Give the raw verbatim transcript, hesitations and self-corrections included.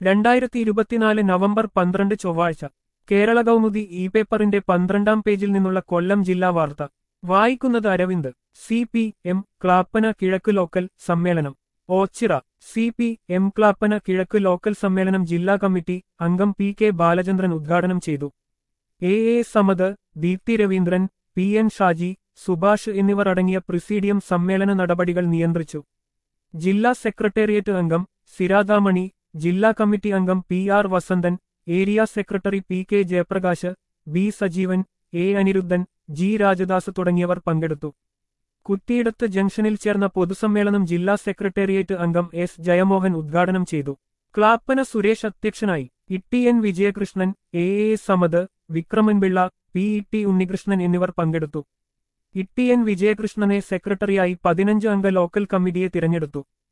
രണ്ടായിരത്തി ഇരുപത്തിനാല് നവംബർ പന്ത്രണ്ട് ചൊവ്വാഴ്ച കേരള കൗമുദി ഇ പേപ്പറിന്റെ പന്ത്രണ്ടാം പേജിൽ നിന്നുള്ള കൊല്ലം ജില്ലാ വാർത്ത വായിക്കുന്നത് Aravind. C P M Clappana കിഴക്ക് ലോക്കൽ സമ്മേളനം ഓച്ചിറ. സി പി എം ക്ലാപ്പന കിഴക്ക് ലോക്കൽ സമ്മേളനം ജില്ലാ കമ്മിറ്റി അംഗം പി കെ ബാലചന്ദ്രൻ ഉദ്ഘാടനം ചെയ്തു. A A Samad, Deepthi Raveendran, P N Shaji, Subhash എന്നിവർ അടങ്ങിയ പ്രിസീഡിയം സമ്മേളന നടപടികൾ നിയന്ത്രിച്ചു. ജില്ലാ സെക്രട്ടേറിയറ്റ് അംഗം സിരാദാമണി, ജില്ലാ കമ്മിറ്റി അംഗം P R Vasanthan, area secretary P K Jayaprakash, B Sajeevan, A Aniruddhan, G Rajadas തുടങ്ങിയവർ പങ്കെടുത്തു. കുത്തിയിടത്ത് ജംഗ്ഷനിൽ ചേർന്ന പൊതുസമ്മേളനം ജില്ലാ സെക്രട്ടേറിയറ്റ് അംഗം എസ് ജയമോഹൻ ഉദ്ഘാടനം ചെയ്തു. ക്ലാപ്പന സുരേഷ് അധ്യക്ഷനായി. Itty N Vijayakrishnan, A A Samad, Vikraman Pillai, P E T Unnikrishnan എന്നിവർ പങ്കെടുത്തു. ഇട്ടി എൻ വിജയകൃഷ്ണനെ സെക്രട്ടറിയായി പതിനഞ്ച് അംഗ ലോക്കൽ കമ്മിറ്റിയെ തിരഞ്ഞെടുത്തു.